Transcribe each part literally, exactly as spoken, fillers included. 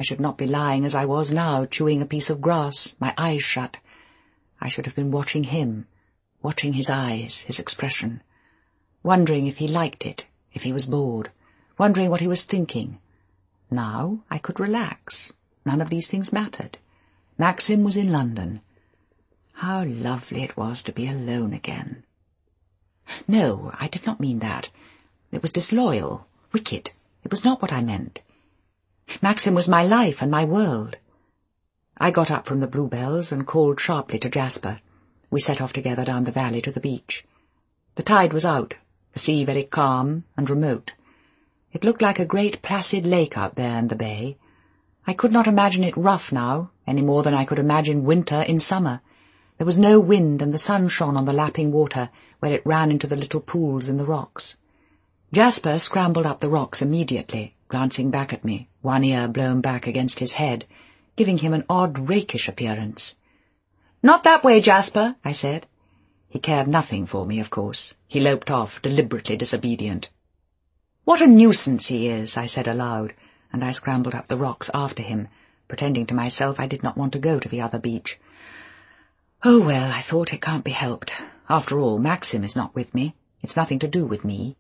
should not be lying as I was now, chewing a piece of grass, my eyes shut. I should have been watching him, watching his eyes, his expression, wondering if he liked it, if he was bored, wondering what he was thinking. Now I could relax. None of these things mattered. Maxim was in London. How lovely it was to be alone again. No, I did not mean that. It was disloyal, wicked. It was not what I meant. Maxim was my life and my world. I got up from the bluebells and called sharply to Jasper. We set off together down the valley to the beach. The tide was out, the sea very calm and remote. It looked like a great placid lake out there in the bay. I could not imagine it rough now, any more than I could imagine winter in summer. There was no wind, and the sun shone on the lapping water where it ran into the little pools in the rocks. Jasper scrambled up the rocks immediately, glancing back at me, one ear blown back against his head, giving him an odd rakish appearance. "Not that way, Jasper," I said. He cared nothing for me, of course. He loped off, deliberately disobedient. "What a nuisance he is," I said aloud, and I scrambled up the rocks after him, pretending to myself I did not want to go to the other beach. Oh, well, I thought, it can't be helped. After all, Maxim is not with me. It's nothing to do with me.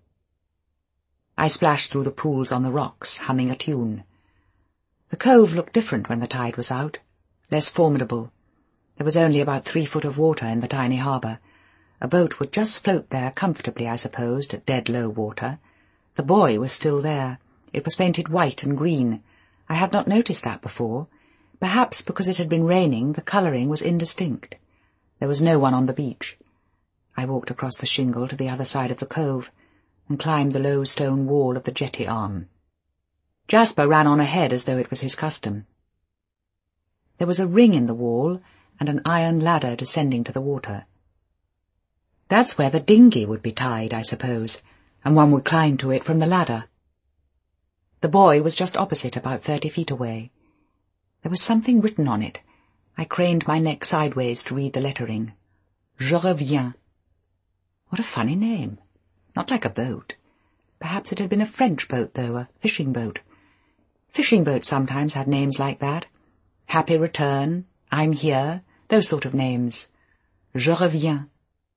I splashed through the pools on the rocks, humming a tune. The cove looked different when the tide was out, less formidable. There was only about three foot of water in the tiny harbour. A boat would just float there comfortably, I supposed, at dead low water. The buoy was still there. It was painted white and green. I had not noticed that before. Perhaps because it had been raining, the colouring was indistinct. There was no one on the beach. I walked across the shingle to the other side of the cove and climbed the low stone wall of the jetty arm. Jasper ran on ahead as though it was his custom. There was a ring in the wall and an iron ladder descending to the water. That's where the dinghy would be tied, I suppose, and one would climb to it from the ladder. The buoy was just opposite, about thirty feet away. There was something written on it. I craned my neck sideways to read the lettering. Je reviens. What a funny name. Not like a boat. Perhaps it had been a French boat, though, a fishing boat. Fishing boats sometimes had names like that. Happy Return, I'm Here, those sort of names. Je reviens.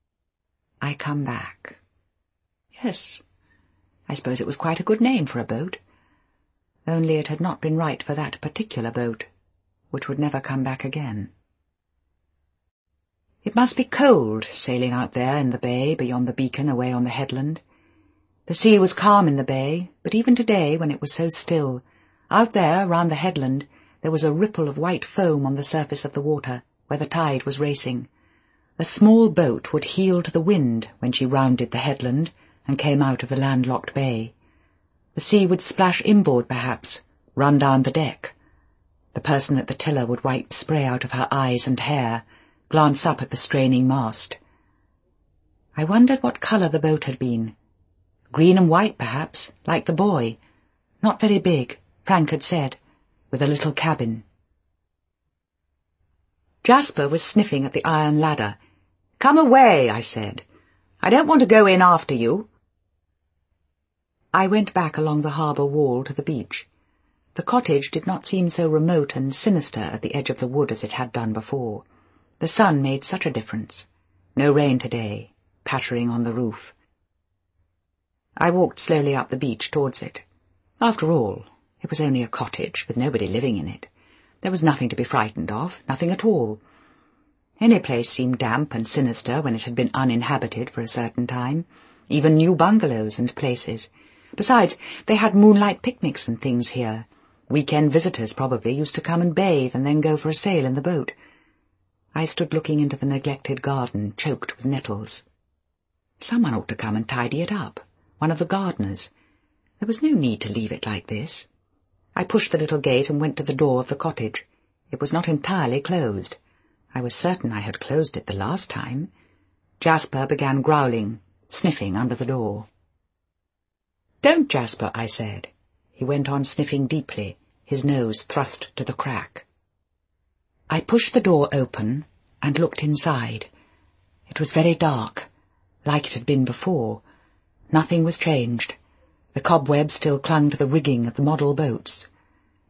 I come back. Yes, I suppose it was quite a good name for a boat. Only it had not been right for that particular boat, which would never come back again. It must be cold, sailing out there in the bay beyond the beacon away on the headland. The sea was calm in the bay, but even today, when it was so still, out there round the headland there was a ripple of white foam on the surface of the water, where the tide was racing. A small boat would heel to the wind when she rounded the headland and came out of the landlocked bay. The sea would splash inboard, perhaps, run down the deck. The person at the tiller would wipe spray out of her eyes and hair, glance up at the straining mast. I wondered what colour the boat had been. Green and white, perhaps, like the buoy. Not very big, Frank had said, with a little cabin. Jasper was sniffing at the iron ladder. "Come away," I said. "I don't want to go in after you." I went back along the harbour wall to the beach. The cottage did not seem so remote and sinister at the edge of the wood as it had done before. The sun made such a difference. No rain today, pattering on the roof. I walked slowly up the beach towards it. After all, it was only a cottage with nobody living in it. There was nothing to be frightened of, nothing at all. Any place seemed damp and sinister when it had been uninhabited for a certain time, even new bungalows and places. Besides, they had moonlight picnics and things here. Weekend visitors probably used to come and bathe and then go for a sail in the boat. I stood looking into the neglected garden, choked with nettles. Someone ought to come and tidy it up, one of the gardeners. There was no need to leave it like this. I pushed the little gate and went to the door of the cottage. It was not entirely closed. I was certain I had closed it the last time. Jasper began growling, sniffing under the door. "Don't, Jasper," I said. He went on sniffing deeply, his nose thrust to the crack. I pushed the door open and looked inside. It was very dark, like it had been before. Nothing was changed. The cobwebs still clung to the rigging of the model boats.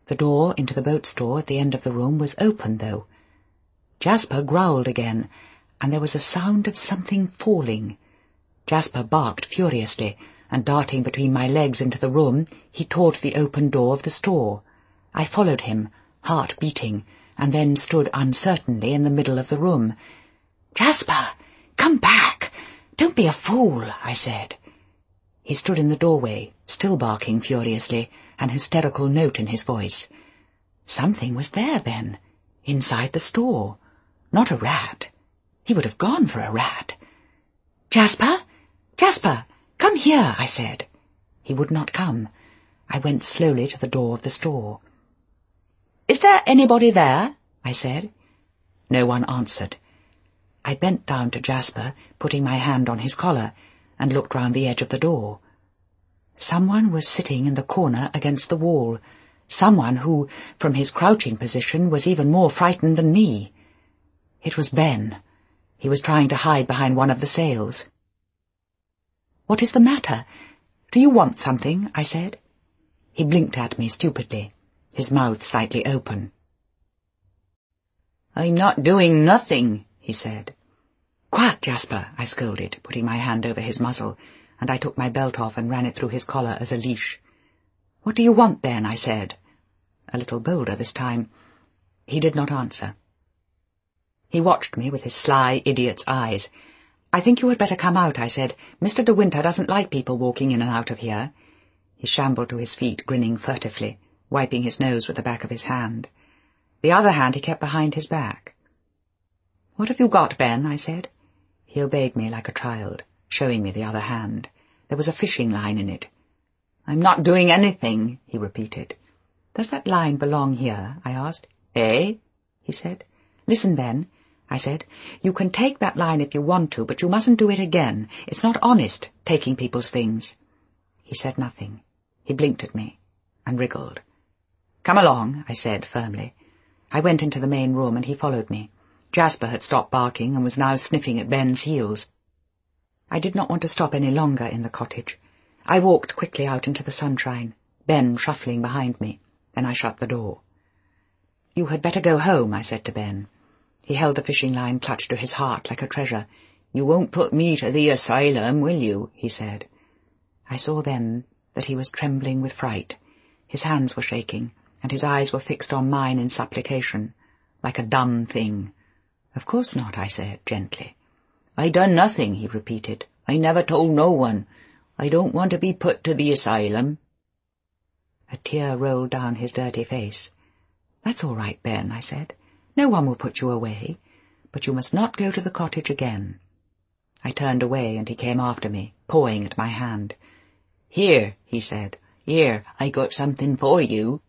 The door into the boat store at the end of the room was open, though. Jasper growled again, and there was a sound of something falling. Jasper barked furiously, and darting between my legs into the room, he tore to the open door of the store. I followed him, heart beating, and then stood uncertainly in the middle of the room. "Jasper, come back! Don't be a fool," I said. He stood in the doorway, still barking furiously, an hysterical note in his voice. Something was there, then, inside the store. Not a rat. He would have gone for a rat. "Jasper! Jasper! Come here," I said. He would not come. I went slowly to the door of the store. "Is there anybody there?" I said. No one answered. I bent down to Jasper, putting my hand on his collar, and looked round the edge of the door. Someone was sitting in the corner against the wall, someone who, from his crouching position, was even more frightened than me. It was Ben. He was trying to hide behind one of the sails. "What is the matter? Do you want something?" I said. He blinked at me stupidly, his mouth slightly open. "I'm not doing nothing," he said. "Quiet, Jasper," I scolded, putting my hand over his muzzle, and I took my belt off and ran it through his collar as a leash. "What do you want, Ben?" I said, a little bolder this time. He did not answer. He watched me with his sly, idiot's eyes. "I think you had better come out," I said. "Mister De Winter doesn't like people walking in and out of here." He shambled to his feet, grinning furtively, wiping his nose with the back of his hand. The other hand he kept behind his back. "What have you got, Ben?" I said. He obeyed me like a child, showing me the other hand. There was a fishing line in it. "I'm not doing anything," he repeated. "Does that line belong here?" I asked. "Eh?" he said. "Listen, Ben," I said. "You can take that line if you want to, but you mustn't do it again. It's not honest, taking people's things." He said nothing. He blinked at me and wriggled. "Come along," I said firmly. I went into the main room and he followed me. Jasper had stopped barking and was now sniffing at Ben's heels. I did not want to stop any longer in the cottage. I walked quickly out into the sunshine, Ben shuffling behind me. Then I shut the door. "You had better go home," I said to Ben. He held the fishing line clutched to his heart like a treasure. "You won't put me to the asylum, will you?" he said. I saw then that he was trembling with fright. His hands were shaking, and his eyes were fixed on mine in supplication, like a dumb thing. "Of course not," I said, gently. "I done nothing," he repeated. "I never told no one. I don't want to be put to the asylum." A tear rolled down his dirty face. "That's all right, Ben," I said. "No one will put you away, but you must not go to the cottage again." I turned away, and he came after me, pawing at my hand. "Here," he said. "Here, I got something for you."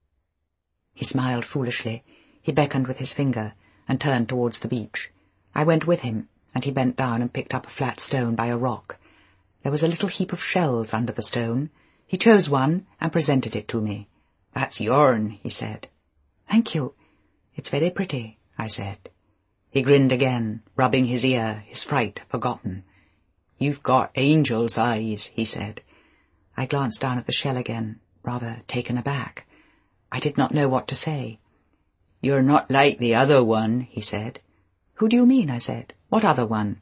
He smiled foolishly. He beckoned with his finger, and turned towards the beach. I went with him, and he bent down and picked up a flat stone by a rock. There was a little heap of shells under the stone. He chose one and presented it to me. "That's yourn," he said. "Thank you. It's very pretty," I said. He grinned again, rubbing his ear, his fright forgotten. "You've got angel's eyes," he said. I glanced down at the shell again, rather taken aback. I did not know what to say. "You're not like the other one," he said. "Who do you mean?" I said. "What other one?"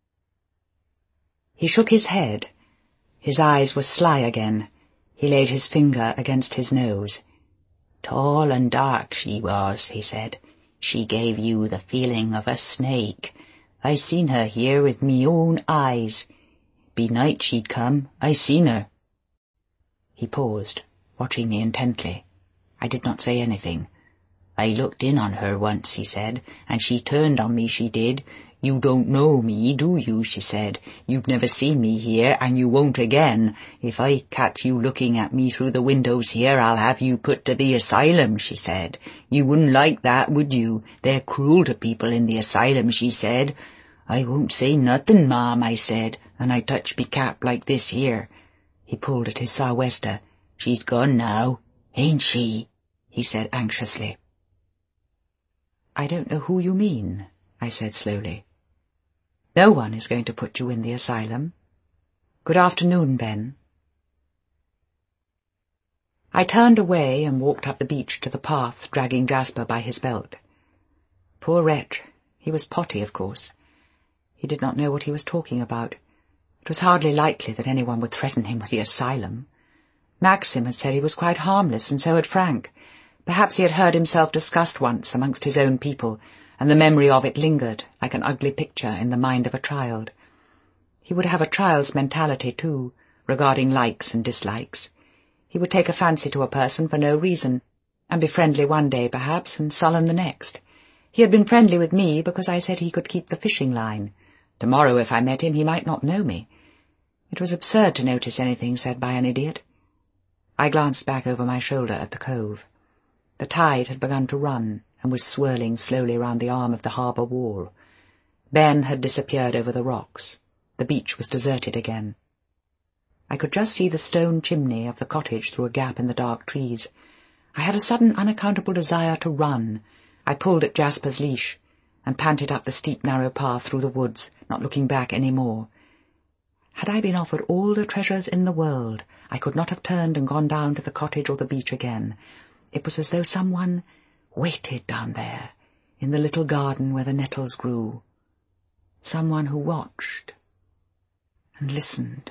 He shook his head. His eyes were sly again. He laid his finger against his nose. "Tall and dark she was," he said. "She gave you the feeling of a snake. I seen her here with me own eyes. Be night she'd come, I seen her." He paused, watching me intently. I did not say anything. "I looked in on her once," he said, "and she turned on me, she did. 'You don't know me, do you?' she said. 'You've never seen me here, and you won't again. If I catch you looking at me through the windows here, I'll have you put to the asylum,' she said. 'You wouldn't like that, would you? They're cruel to people in the asylum,' she said. 'I won't say nothing, ma'am,' I said, and I touched me cap like this here." He pulled at his sou'wester. "She's gone now, ain't she?" he said anxiously. "I don't know who you mean," I said slowly. "No one is going to put you in the asylum. Good afternoon, Ben." I turned away and walked up the beach to the path, dragging Jasper by his belt. Poor wretch, he was potty, of course. He did not know what he was talking about. It was hardly likely that anyone would threaten him with the asylum. Maxim had said he was quite harmless, and so had Frank. Perhaps he had heard himself discussed once amongst his own people, and the memory of it lingered like an ugly picture in the mind of a child. He would have a child's mentality, too, regarding likes and dislikes. He would take a fancy to a person for no reason, and be friendly one day, perhaps, and sullen the next. He had been friendly with me because I said he could keep the fishing line. Tomorrow, if I met him, he might not know me. It was absurd to notice anything said by an idiot. I glanced back over my shoulder at the cove. The tide had begun to run, and was swirling slowly round the arm of the harbour wall. Ben had disappeared over the rocks. The beach was deserted again. I could just see the stone chimney of the cottage through a gap in the dark trees. I had a sudden unaccountable desire to run. I pulled at Jasper's leash, and panted up the steep narrow path through the woods, not looking back any more. Had I been offered all the treasures in the world, I could not have turned and gone down to the cottage or the beach again. It was as though someone waited down there, in the little garden where the nettles grew. Someone who watched and listened.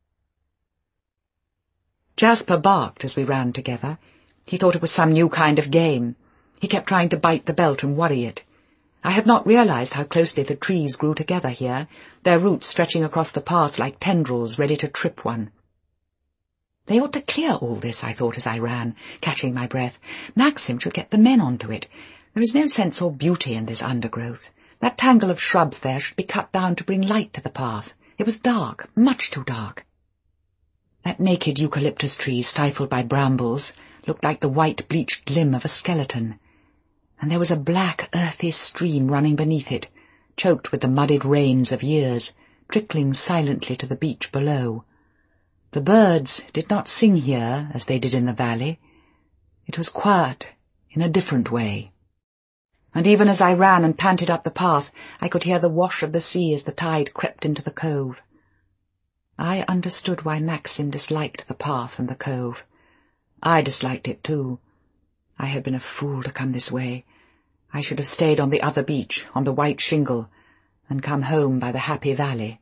Jasper barked as we ran together. He thought it was some new kind of game. He kept trying to bite the belt and worry it. I had not realized how closely the trees grew together here, their roots stretching across the path like tendrils ready to trip one. They ought to clear all this, I thought as I ran, catching my breath. Maxim should get the men onto it. There is no sense or beauty in this undergrowth. That tangle of shrubs there should be cut down to bring light to the path. It was dark, much too dark. That naked eucalyptus tree, stifled by brambles, looked like the white bleached limb of a skeleton. And there was a black, earthy stream running beneath it, choked with the muddied rains of years, trickling silently to the beach below. The birds did not sing here as they did in the valley. It was quiet in a different way. And even as I ran and panted up the path, I could hear the wash of the sea as the tide crept into the cove. I understood why Maxim disliked the path and the cove. I disliked it too. I had been a fool to come this way. I should have stayed on the other beach, on the white shingle, and come home by the happy valley.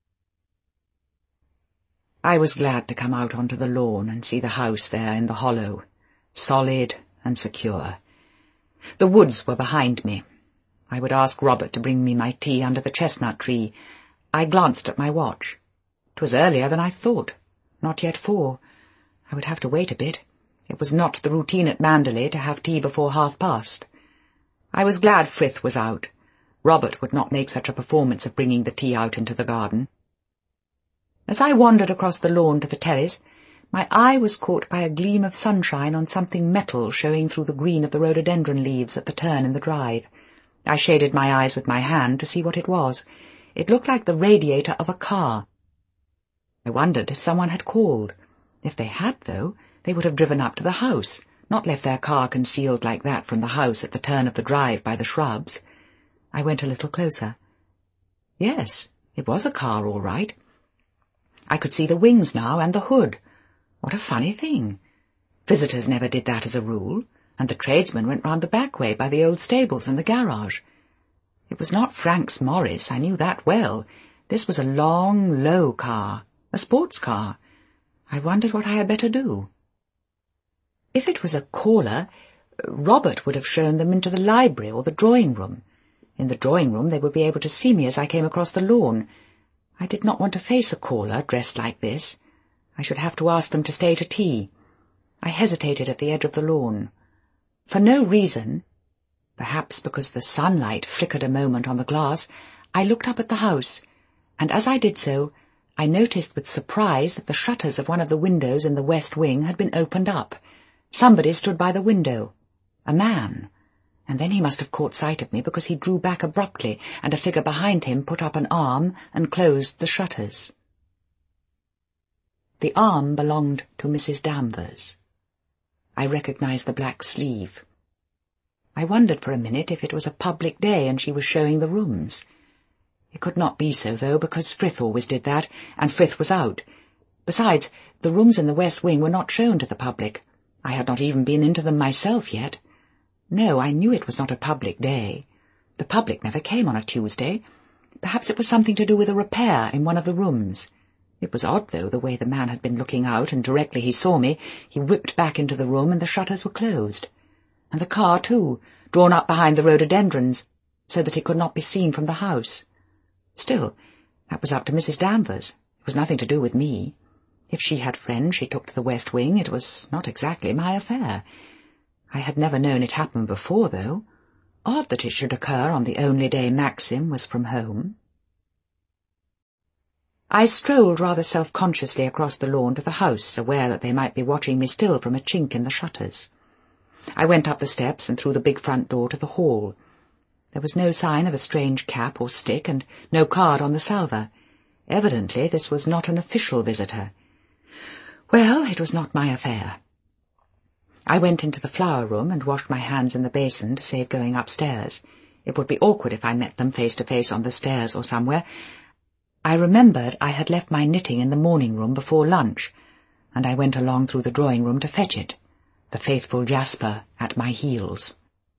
I was glad to come out onto the lawn and see the house there in the hollow, solid and secure. The woods were behind me. I would ask Robert to bring me my tea under the chestnut tree. I glanced at my watch. It was earlier than I thought. Not yet four. I would have to wait a bit. It was not the routine at Manderley to have tea before half past. I was glad Frith was out. Robert would not make such a performance of bringing the tea out into the garden. As I wandered across the lawn to the terrace, my eye was caught by a gleam of sunshine on something metal showing through the green of the rhododendron leaves at the turn in the drive. I shaded my eyes with my hand to see what it was. It looked like the radiator of a car. I wondered if someone had called. If they had, though, they would have driven up to the house, not left their car concealed like that from the house at the turn of the drive by the shrubs. I went a little closer. Yes, it was a car, all right. I could see the wings now and the hood. What a funny thing. Visitors never did that as a rule, and the tradesmen went round the back way by the old stables and the garage. It was not Frank's Morris, I knew that well. This was a long, low car, a sports car. I wondered what I had better do. If it was a caller, Robert would have shown them into the library or the drawing-room. In the drawing-room they would be able to see me as I came across the lawn. I did not want to face a caller dressed like this. I should have to ask them to stay to tea. I hesitated at the edge of the lawn. For no reason, perhaps because the sunlight flickered a moment on the glass, I looked up at the house, and as I did so, I noticed with surprise that the shutters of one of the windows in the west wing had been opened up. Somebody stood by the window. A man. And then he must have caught sight of me because he drew back abruptly, and a figure behind him put up an arm and closed the shutters. The arm belonged to Missus Danvers. I recognized the black sleeve. I wondered for a minute if it was a public day and she was showing the rooms. It could not be so, though, because Frith always did that, and Frith was out. Besides, the rooms in the west wing were not shown to the public. I had not even been into them myself yet. No, I knew it was not a public day. The public never came on a Tuesday. Perhaps it was something to do with a repair in one of the rooms. It was odd, though, the way the man had been looking out, and directly he saw me, he whipped back into the room and the shutters were closed. And the car, too, drawn up behind the rhododendrons, so that it could not be seen from the house. Still, that was up to Missus Danvers. It was nothing to do with me. If she had friends she took to the West Wing, it was not exactly my affair. I had never known it happen before, though. Odd that it should occur on the only day Maxim was from home. I strolled rather self-consciously across the lawn to the house, aware that they might be watching me still from a chink in the shutters. I went up the steps and through the big front door to the hall. There was no sign of a strange cap or stick, and no card on the salver. Evidently this was not an official visitor. Well, it was not my affair. I went into the flower room and washed my hands in the basin to save going upstairs. It would be awkward if I met them face to face on the stairs or somewhere. I remembered I had left my knitting in the morning room before lunch, and I went along through the drawing room to fetch it, the faithful Jasper at my heels.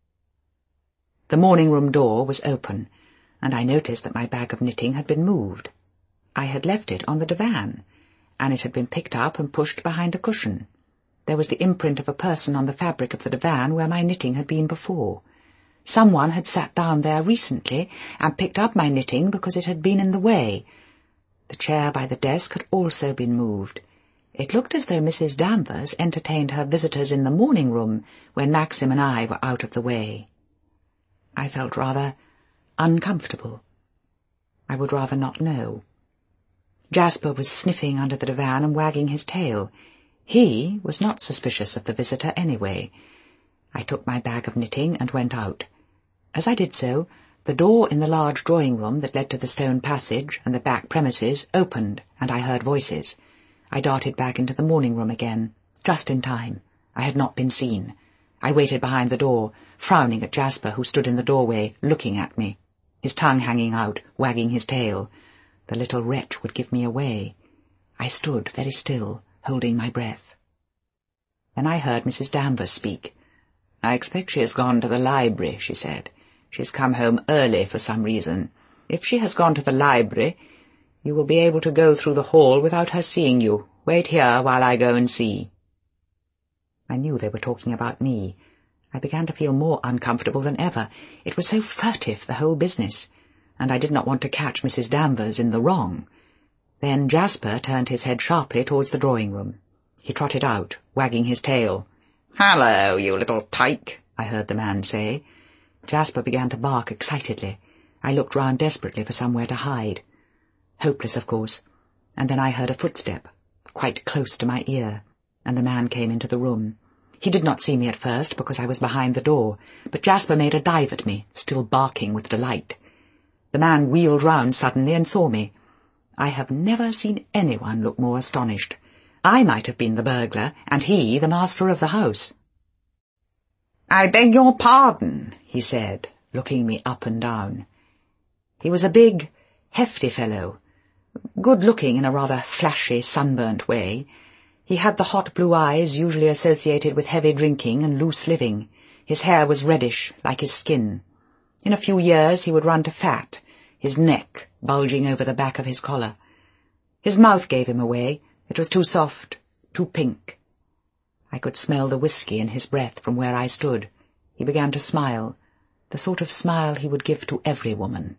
The morning room door was open, and I noticed that my bag of knitting had been moved. I had left it on the divan, and it had been picked up and pushed behind a cushion. There was the imprint of a person on the fabric of the divan where my knitting had been before. Someone had sat down there recently and picked up my knitting because it had been in the way. The chair by the desk had also been moved. It looked as though Missus Danvers entertained her visitors in the morning room when Maxim and I were out of the way. I felt rather uncomfortable. I would rather not know. Jasper was sniffing under the divan and wagging his tail. He was not suspicious of the visitor anyway. I took my bag of knitting and went out. As I did so, the door in the large drawing-room that led to the stone passage and the back premises opened, and I heard voices. I darted back into the morning-room again, just in time. I had not been seen. I waited behind the door, frowning at Jasper, who stood in the doorway, looking at me, his tongue hanging out, wagging his tail. The little wretch would give me away. I stood very still, holding my breath. Then I heard Missus Danvers speak. "I expect she has gone to the library," she said. "She's come home early for some reason. If she has gone to the library, you will be able to go through the hall without her seeing you. Wait here while I go and see." I knew they were talking about me. I began to feel more uncomfortable than ever. It was so furtive, the whole business, and I did not want to catch Missus Danvers in the wrong. Then Jasper turned his head sharply towards the drawing-room. He trotted out, wagging his tail. "Hello, you little tyke," I heard the man say. Jasper began to bark excitedly. I looked round desperately for somewhere to hide. Hopeless, of course. And then I heard a footstep, quite close to my ear, and the man came into the room. He did not see me at first, because I was behind the door, but Jasper made a dive at me, still barking with delight. The man wheeled round suddenly and saw me. I have never seen anyone look more astonished. I might have been the burglar, and he the master of the house. "I beg your pardon," he said, looking me up and down. He was a big, hefty fellow, good-looking in a rather flashy, sunburnt way. He had the hot blue eyes usually associated with heavy drinking and loose living. His hair was reddish, like his skin. In a few years he would run to fat, his neck bulging over the back of his collar. His mouth gave him away. It was too soft, too pink. I could smell the whiskey in his breath from where I stood. He began to smile, the sort of smile he would give to every woman.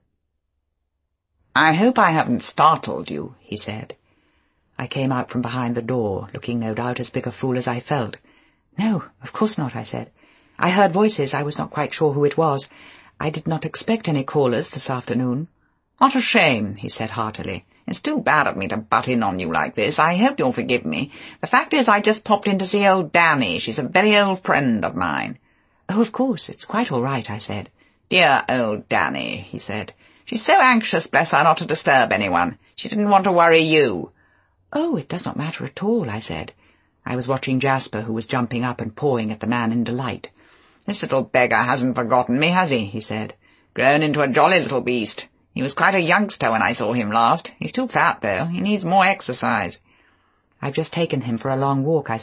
"I hope I haven't startled you," he said. I came out from behind the door, looking no doubt as big a fool as I felt. "No, of course not," I said. "I heard voices. I was not quite sure who it was. I did not expect any callers this afternoon." "What a shame," he said heartily. "It's too bad of me to butt in on you like this. I hope you'll forgive me. The fact is I just popped in to see old Danny. She's a very old friend of mine." "Oh, of course, it's quite all right," I said. "Dear old Danny," he said. "She's so anxious, bless her, not to disturb anyone. She didn't want to worry you." "Oh, it does not matter at all," I said. I was watching Jasper, who was jumping up and pawing at the man in delight. "This little beggar hasn't forgotten me, has he?" he said. "Grown into a jolly little beast. He was quite a youngster when I saw him last. He's too fat, though. He needs more exercise." "I've just taken him for a long walk," I said.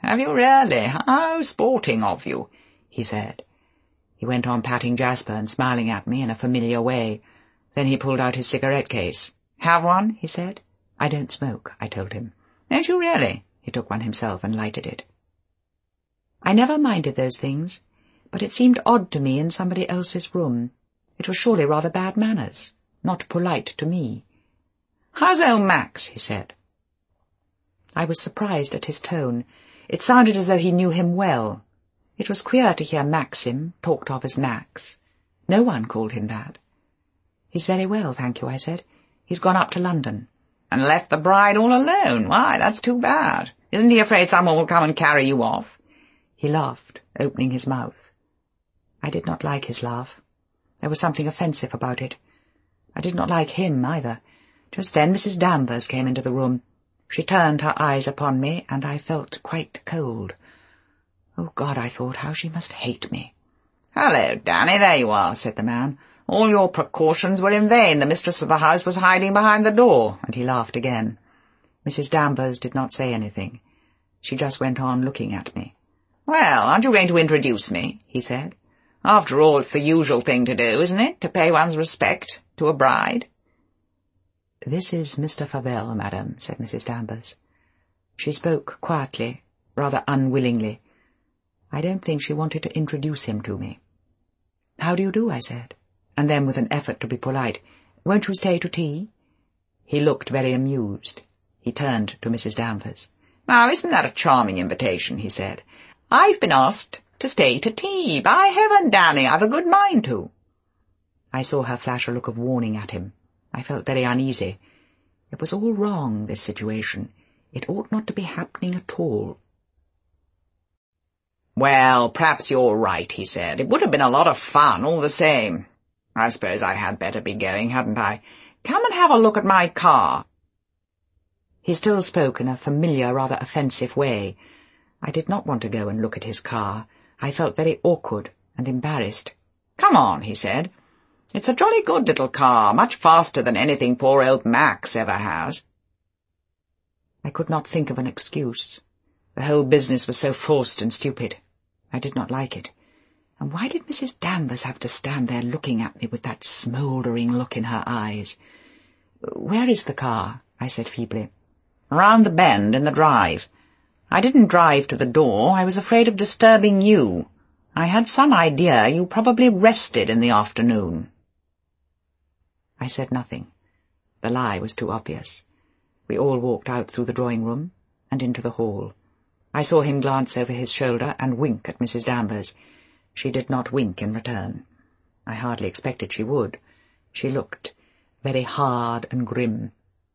"Have you really? How sporting of you," he said. He went on patting Jasper and smiling at me in a familiar way. Then he pulled out his cigarette case. "Have one?" he said. "I don't smoke," I told him. "Don't you really?" He took one himself and lighted it. I never minded those things, but it seemed odd to me in somebody else's room. It was surely rather bad manners, not polite to me. "How's old Max?" he said. I was surprised at his tone. It sounded as though he knew him well. It was queer to hear Maxim talked of as Max. No one called him that. "He's very well, thank you," I said. "He's gone up to London." "And left the bride all alone? Why, that's too bad. Isn't he afraid someone will come and carry you off?" He laughed, opening his mouth. I did not like his laugh. There was something offensive about it. I did not like him either. Just then Missus Danvers came into the room. She turned her eyes upon me, and I felt quite cold. Oh, God, I thought, how she must hate me. "Hello, Danny, there you are," said the man. "All your precautions were in vain. The mistress of the house was hiding behind the door," and he laughed again. Missus Danvers did not say anything. She just went on looking at me. "Well, aren't you going to introduce me?" he said. "After all, it's the usual thing to do, isn't it, to pay one's respect to a bride?" "This is Mister Favell, madam," said Missus Danvers. She spoke quietly, rather unwillingly. I don't think she wanted to introduce him to me. "How do you do?" I said, and then with an effort to be polite, "Won't you stay to tea?" He looked very amused. He turned to Missus Danvers. "Now, isn't that a charming invitation?" he said. "I've been asked to stay to tea. By heaven, Danny, I've a good mind to." I saw her flash a look of warning at him. I felt very uneasy. It was all wrong, this situation. It ought not to be happening at all. "Well, perhaps you're right," he said. "It would have been a lot of fun all the same. I suppose I had better be going, hadn't I? Come and have a look at my car." He still spoke in a familiar, rather offensive way. I did not want to go and look at his car. I felt very awkward and embarrassed. "Come on," he said. "It's a jolly good little car, much faster than anything poor old Max ever has." I could not think of an excuse. The whole business was so forced and stupid. I did not like it. And why did Missus Danvers have to stand there looking at me with that smouldering look in her eyes? "Where is the car?" I said feebly. "Round the bend in the drive. I didn't drive to the door. I was afraid of disturbing you. I had some idea you probably rested in the afternoon." I said nothing. The lie was too obvious. We all walked out through the drawing-room and into the hall. I saw him glance over his shoulder and wink at Missus Danvers. She did not wink in return. I hardly expected she would. She looked very hard and grim.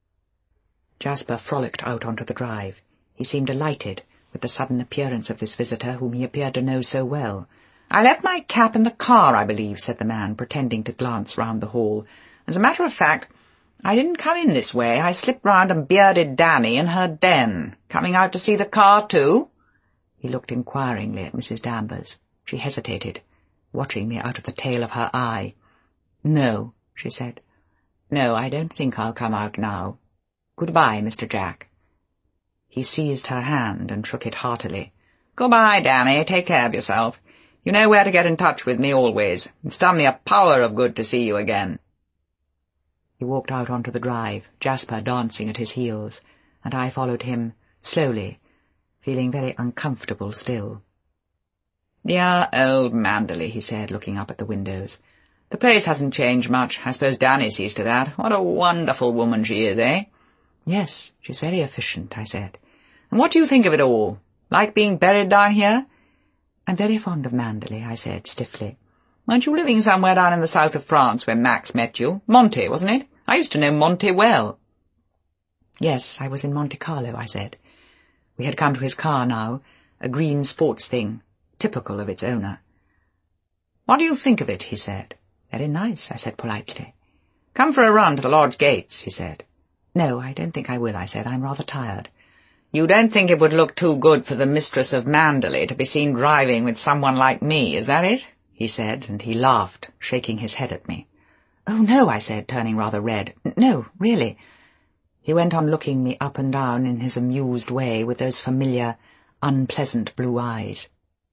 Jasper frolicked out onto the drive. He seemed delighted with the sudden appearance of this visitor whom he appeared to know so well. "I left my cap in the car, I believe," said the man, pretending to glance round the hall. "As a matter of fact, I didn't come in this way. I slipped round and bearded Danny in her den. Coming out to see the car, too?" He looked inquiringly at Missus Danvers. She hesitated, watching me out of the tail of her eye. "No," she said. "No, I don't think I'll come out now. Goodbye, Mister Jack." He seized her hand and shook it heartily. "Goodbye, Danny. Take care of yourself. You know where to get in touch with me always. It's done me a power of good to see you again." He walked out onto the drive, Jasper dancing at his heels, and I followed him, slowly, feeling very uncomfortable still. "Dear old Manderley," he said, looking up at the windows. "The place hasn't changed much. I suppose Danny sees to that. What a wonderful woman she is, eh?" "Yes, she's very efficient," I said. "And what do you think of it all? Like being buried down here?" "I'm very fond of Manderley," I said stiffly. "Weren't you living somewhere down in the south of France when Max met you? Monte, wasn't it? I used to know Monte well." "Yes, I was in Monte Carlo," I said. We had come to his car now, a green sports thing, typical of its owner. "What do you think of it?" he said. "Very nice," I said politely. "Come for a run to the lodge gates," he said. "No, I don't think I will," I said. "I'm rather tired." "You don't think it would look too good for the mistress of Manderley to be seen driving with someone like me, is that it?" he said, and he laughed, shaking his head at me. "Oh, no," I said, turning rather red. "No, really." He went on looking me up and down in his amused way with those familiar, unpleasant blue eyes.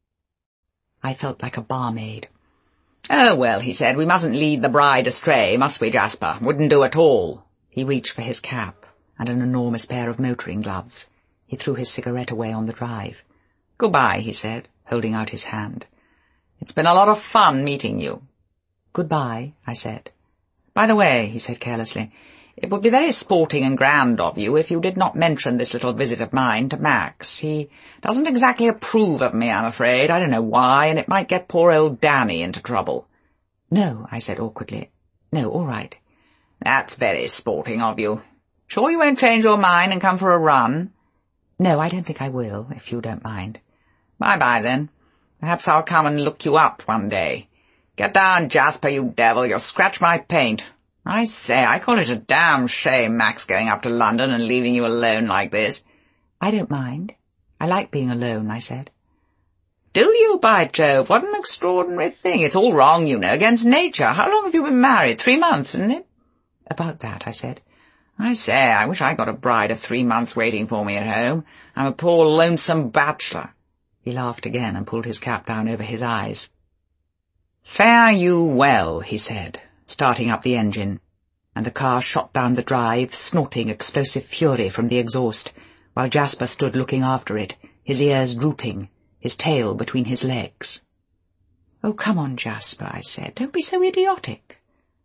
I felt like a barmaid. "Oh, well," he said, "we mustn't lead the bride astray, must we, Jasper? Wouldn't do at all." He reached for his cap and an enormous pair of motoring gloves. He threw his cigarette away on the drive. "Goodbye," he said, holding out his hand. "It's been a lot of fun meeting you." "Goodbye," I said. "By the way," he said carelessly, "it would be very sporting and grand of you if you did not mention this little visit of mine to Max. He doesn't exactly approve of me, I'm afraid. I don't know why, and it might get poor old Danny into trouble." "No," I said awkwardly. "No, all right." "That's very sporting of you. Sure you won't change your mind and come for a run?" "No, I don't think I will, if you don't mind." "Bye-bye, then. Perhaps I'll come and look you up one day. Get down, Jasper, you devil. You'll scratch my paint. I say, I call it a damn shame, Max going up to London and leaving you alone like this." "I don't mind. I like being alone," I said. "Do you, by Jove? What an extraordinary thing. It's all wrong, you know, against nature. How long have you been married? Three months, isn't it?" "About that," I said. "I say, I wish I got a bride of three months waiting for me at home. I'm a poor lonesome bachelor." He laughed again and pulled his cap down over his eyes. "Fare you well," he said, starting up the engine, and the car shot down the drive, snorting explosive fury from the exhaust, while Jasper stood looking after it, his ears drooping, his tail between his legs. "Oh, come on, Jasper," I said. "Don't be so idiotic."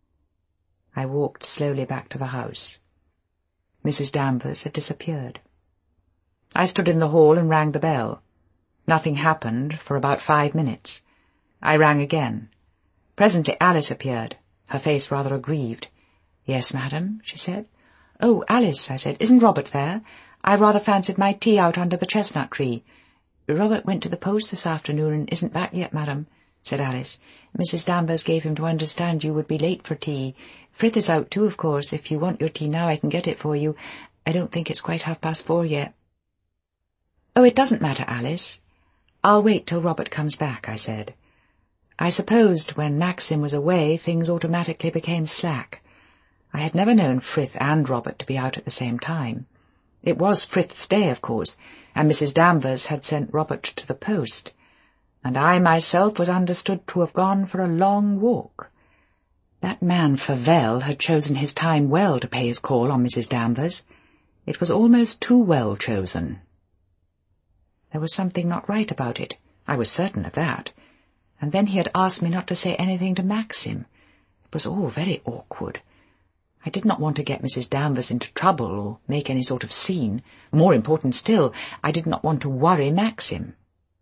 I walked slowly back to the house. Missus Danvers had disappeared. I stood in the hall and rang the bell. Nothing happened for about five minutes. I rang again. Presently Alice appeared, her face rather aggrieved. "Yes, madam," she said. "Oh, Alice," I said, "isn't Robert there? I rather fancied my tea out under the chestnut tree." "Robert went to the post this afternoon and isn't back yet, madam," said Alice. "Missus Danvers gave him to understand you would be late for tea. Frith is out too, of course. If you want your tea now, I can get it for you. I don't think it's quite half past four yet." "Oh, it doesn't matter, Alice. I'll wait till Robert comes back," I said. I supposed when Maxim was away things automatically became slack. I had never known Frith and Robert to be out at the same time. It was Frith's day, of course, and Missus Danvers had sent Robert to the post, and I myself was understood to have gone for a long walk. That man Favell had chosen his time well to pay his call on Missus Danvers. It was almost too well chosen. There was something not right about it. I was certain of that. And then he had asked me not to say anything to Maxim. It was all very awkward. I did not want to get Missus Danvers into trouble or make any sort of scene. More important still, I did not want to worry Maxim.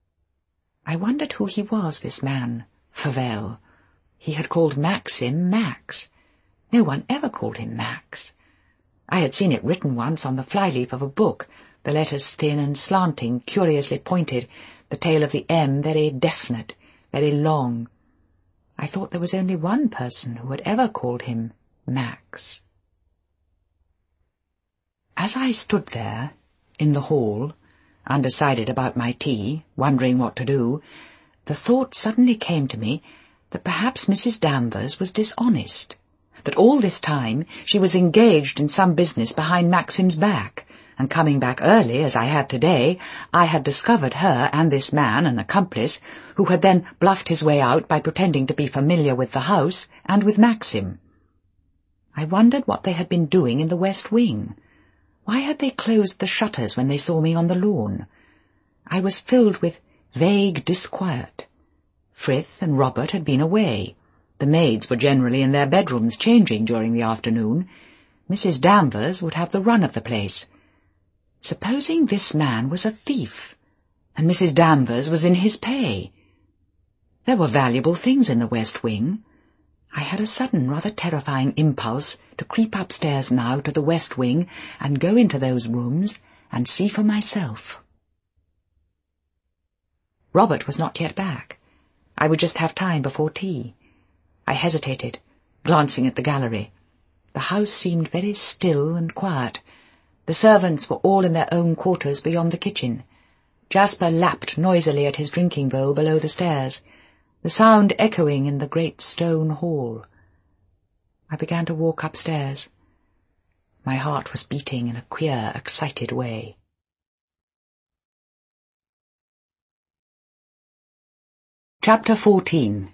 I wondered who he was, this man, Favell. He had called Maxim Max. No one ever called him Max. I had seen it written once on the flyleaf of a book, the letters thin and slanting, curiously pointed, the tail of the M very definite, very long. I thought there was only one person who had ever called him Max. As I stood there, in the hall, undecided about my tea, wondering what to do, the thought suddenly came to me that perhaps Missus Danvers was dishonest, that all this time she was engaged in some business behind Maxim's back, and coming back early, as I had today, I had discovered her and this man, an accomplice, who had then bluffed his way out by pretending to be familiar with the house and with Maxim. I wondered what they had been doing in the West Wing. Why had they closed the shutters when they saw me on the lawn? I was filled with vague disquiet. Frith and Robert had been away. The maids were generally in their bedrooms changing during the afternoon. Missus Danvers would have the run of the place. Supposing this man was a thief, and Missus Danvers was in his pay? There were valuable things in the West Wing. I had a sudden, rather terrifying impulse to creep upstairs now to the West Wing and go into those rooms and see for myself. Robert was not yet back. I would just have time before tea. I hesitated, glancing at the gallery. The house seemed very still and quiet. The servants were all in their own quarters beyond the kitchen. Jasper lapped noisily at his drinking bowl below the stairs, the sound echoing in the great stone hall. I began to walk upstairs. My heart was beating in a queer, excited way. Chapter fourteen.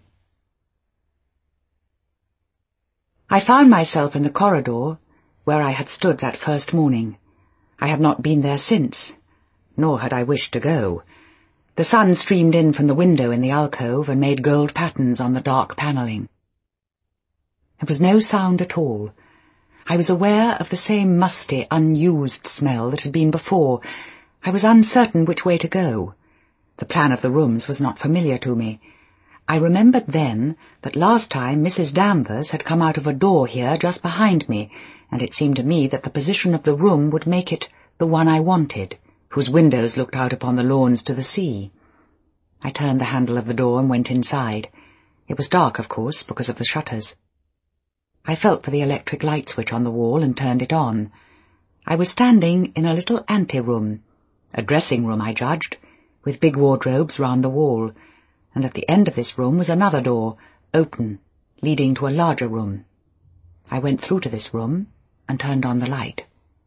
I found myself in the corridor where I had stood that first morning. I had not been there since, nor had I wished to go. The sun streamed in from the window in the alcove and made gold patterns on the dark panelling. There was no sound at all. I was aware of the same musty, unused smell that had been before. I was uncertain which way to go. The plan of the rooms was not familiar to me. I remembered then that last time Missus Danvers had come out of a door here just behind me, and it seemed to me that the position of the room would make it the one I wanted, whose windows looked out upon the lawns to the sea. I turned the handle of the door and went inside. It was dark, of course, because of the shutters. I felt for the electric light switch on the wall and turned it on. I was standing in a little ante-room, a dressing-room, I judged, with big wardrobes round the wall, and at the end of this room was another door, open, leading to a larger room. I went through to this room and turned on the light.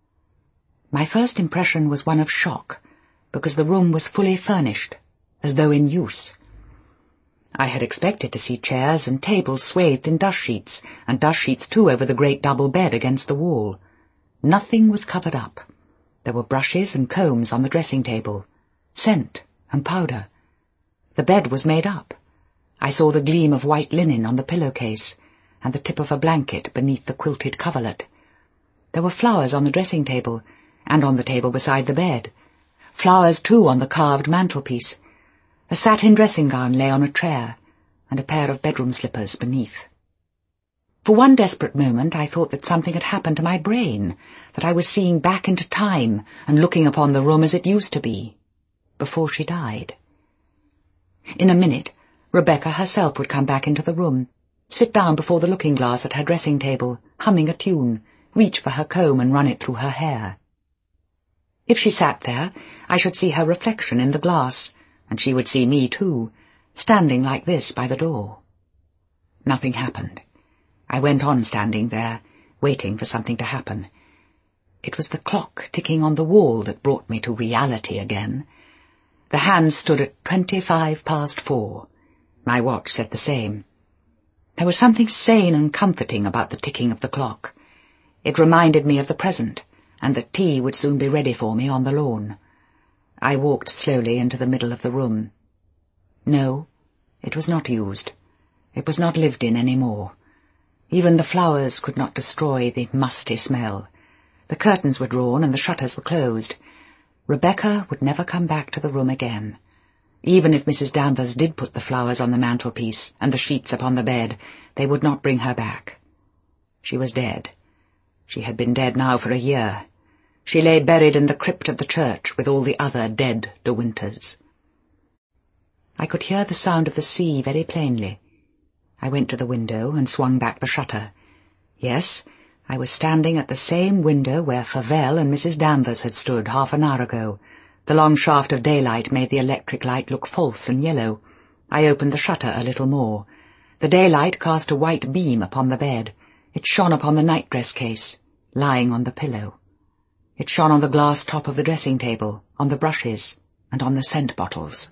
My first impression was one of shock, because the room was fully furnished, as though in use. I had expected to see chairs and tables swathed in dust sheets, and dust sheets too over the great double bed against the wall. Nothing was covered up. There were brushes and combs on the dressing table, scent and powder. The bed was made up. I saw the gleam of white linen on the pillowcase, and the tip of a blanket beneath the quilted coverlet. There were flowers on the dressing table, and on the table beside the bed. Flowers, too, on the carved mantelpiece. A satin dressing-gown lay on a chair, and a pair of bedroom slippers beneath. For one desperate moment I thought that something had happened to my brain, that I was seeing back into time and looking upon the room as it used to be, before she died. In a minute, Rebecca herself would come back into the room, sit down before the looking-glass at her dressing-table, humming a tune, reach for her comb and run it through her hair. If she sat there, I should see her reflection in the glass, and she would see me too, standing like this by the door. Nothing happened. I went on standing there, waiting for something to happen. It was the clock ticking on the wall that brought me to reality again. The hands stood at twenty-five past four. My watch said the same. There was something sane and comforting about the ticking of the clock. It reminded me of the present, and that tea would soon be ready for me on the lawn. I walked slowly into the middle of the room. No, it was not used. It was not lived in any more. Even the flowers could not destroy the musty smell. The curtains were drawn and the shutters were closed. Rebecca would never come back to the room again. Even if Missus Danvers did put the flowers on the mantelpiece and the sheets upon the bed, they would not bring her back. She was dead. She had been dead now for a year. She lay buried in the crypt of the church with all the other dead De Winters. I could hear the sound of the sea very plainly. I went to the window and swung back the shutter. Yes, I was standing at the same window where Favell and Missus Danvers had stood half an hour ago. The long shaft of daylight made the electric light look false and yellow. I opened the shutter a little more. The daylight cast a white beam upon the bed. It shone upon the nightdress case, lying on the pillow. It shone on the glass top of the dressing-table, on the brushes, and on the scent bottles.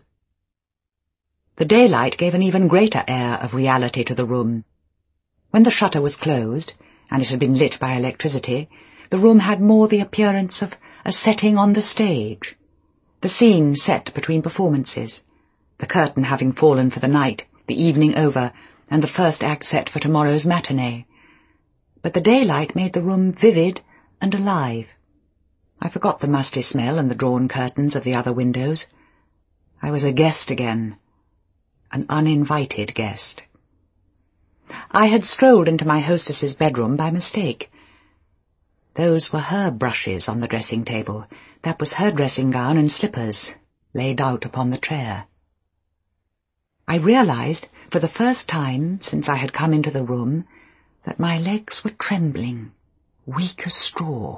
The daylight gave an even greater air of reality to the room. When the shutter was closed, and it had been lit by electricity, the room had more the appearance of a setting on the stage. The scene set between performances, the curtain having fallen for the night, the evening over, and the first act set for tomorrow's matinee. But the daylight made the room vivid and alive. I forgot the musty smell and the drawn curtains of the other windows. I was a guest again, an uninvited guest. I had strolled into my hostess's bedroom by mistake. Those were her brushes on the dressing-table. That was her dressing-gown and slippers, laid out upon the chair. I realized, for the first time since I had come into the room, that my legs were trembling, weak as straw.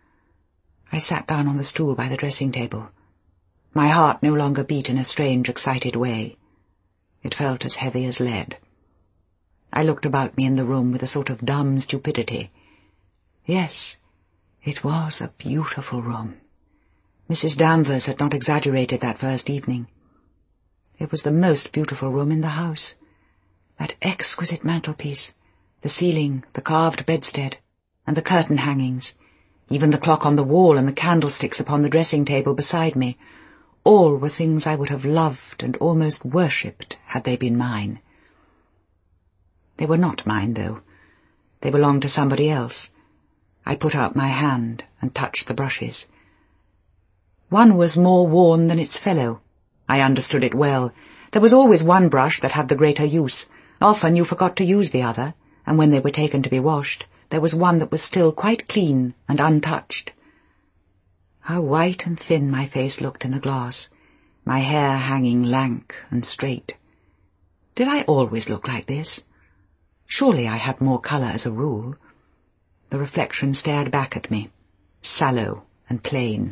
I sat down on the stool by the dressing-table. My heart no longer beat in a strange, excited way. It felt as heavy as lead. I looked about me in the room with a sort of dumb stupidity. Yes, it was a beautiful room. Missus Danvers had not exaggerated that first evening. It was the most beautiful room in the house. That exquisite mantelpiece, the ceiling, the carved bedstead, and the curtain hangings, even the clock on the wall and the candlesticks upon the dressing table beside me, all were things I would have loved and almost worshipped had they been mine. They were not mine, though. They belonged to somebody else. I put out my hand and touched the brushes. One was more worn than its fellow. I understood it well. There was always one brush that had the greater use. Often you forgot to use the other, and when they were taken to be washed, there was one that was still quite clean and untouched. How white and thin my face looked in the glass, my hair hanging lank and straight. Did I always look like this? Surely I had more colour as a rule. The reflection stared back at me, sallow and plain.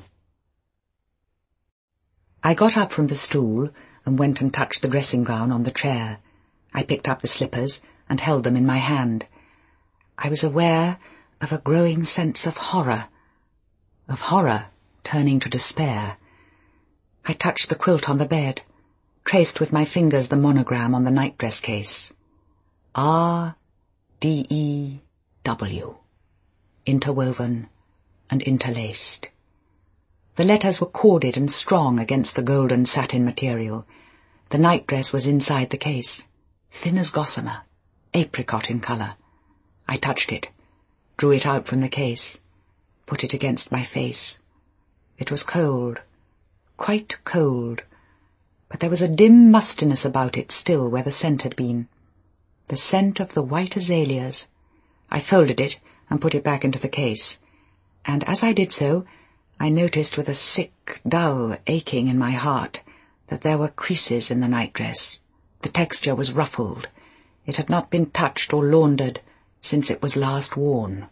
I got up from the stool and went and touched the dressing gown on the chair. I picked up the slippers and held them in my hand. I was aware of a growing sense of horror, of horror turning to despair. I touched the quilt on the bed, traced with my fingers the monogram on the nightdress case. R D E W, interwoven and interlaced. The letters were corded and strong against the golden satin material. The nightdress was inside the case, thin as gossamer, apricot in colour. I touched it, drew it out from the case, put it against my face. It was cold, quite cold, but there was a dim mustiness about it still where the scent had been. The scent of the white azaleas. I folded it and put it back into the case, and as I did so, I noticed with a sick, dull aching in my heart that there were creases in the nightdress. The texture was ruffled. It had not been touched or laundered since it was last worn.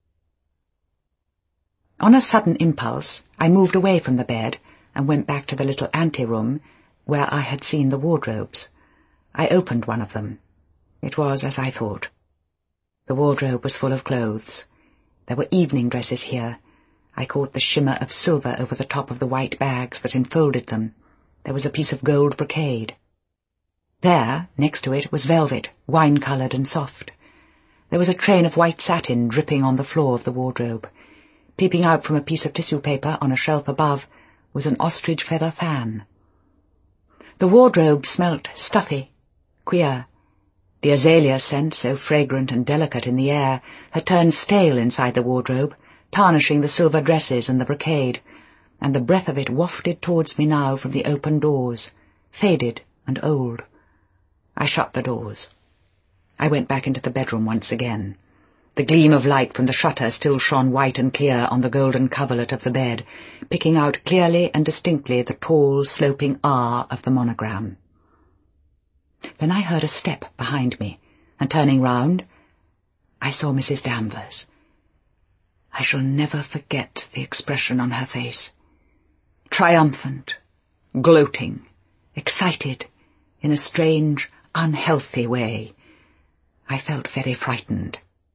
On a sudden impulse, I moved away from the bed and went back to the little ante-room where I had seen the wardrobes. I opened one of them. It was as I thought. The wardrobe was full of clothes. There were evening dresses here. I caught the shimmer of silver over the top of the white bags that enfolded them. There was a piece of gold brocade. There, next to it, was velvet, wine-coloured and soft. There was a train of white satin dripping on the floor of the wardrobe. Peeping out from a piece of tissue paper on a shelf above was an ostrich feather fan. The wardrobe smelt stuffy, queer. The azalea scent, so fragrant and delicate in the air, had turned stale inside the wardrobe, tarnishing the silver dresses and the brocade, and the breath of it wafted towards me now from the open doors, faded and old. I shut the doors. I went back into the bedroom once again. The gleam of light from the shutter still shone white and clear on the golden coverlet of the bed, picking out clearly and distinctly the tall, sloping R of the monogram. Then I heard a step behind me, and turning round, I saw Missus Danvers. I shall never forget the expression on her face. Triumphant, gloating, excited, in a strange, unhealthy way. I felt very frightened.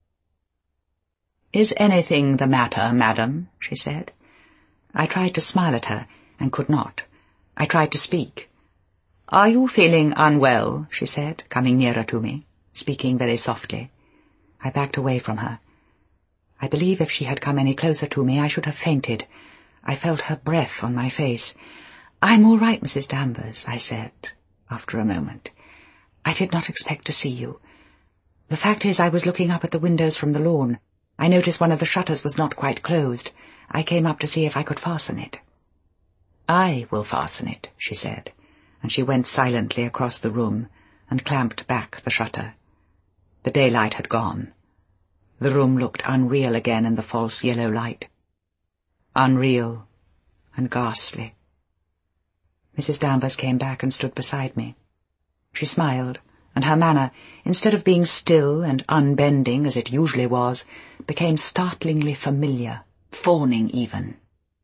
"Is anything the matter, madam?" she said. I tried to smile at her, and could not. I tried to speak. "Are you feeling unwell?" she said, coming nearer to me, speaking very softly. I backed away from her. I believe if she had come any closer to me I should have fainted. I felt her breath on my face. "I'm all right, Missus Danvers," I said, after a moment. "I did not expect to see you. The fact is I was looking up at the windows from the lawn. I noticed one of the shutters was not quite closed. I came up to see if I could fasten it." "I will fasten it," she said, and she went silently across the room and clamped back the shutter. The daylight had gone. The room looked unreal again in the false yellow light. Unreal and ghastly. Missus Danvers came back and stood beside me. She smiled, and her manner, instead of being still and unbending as it usually was, became startlingly familiar, fawning even.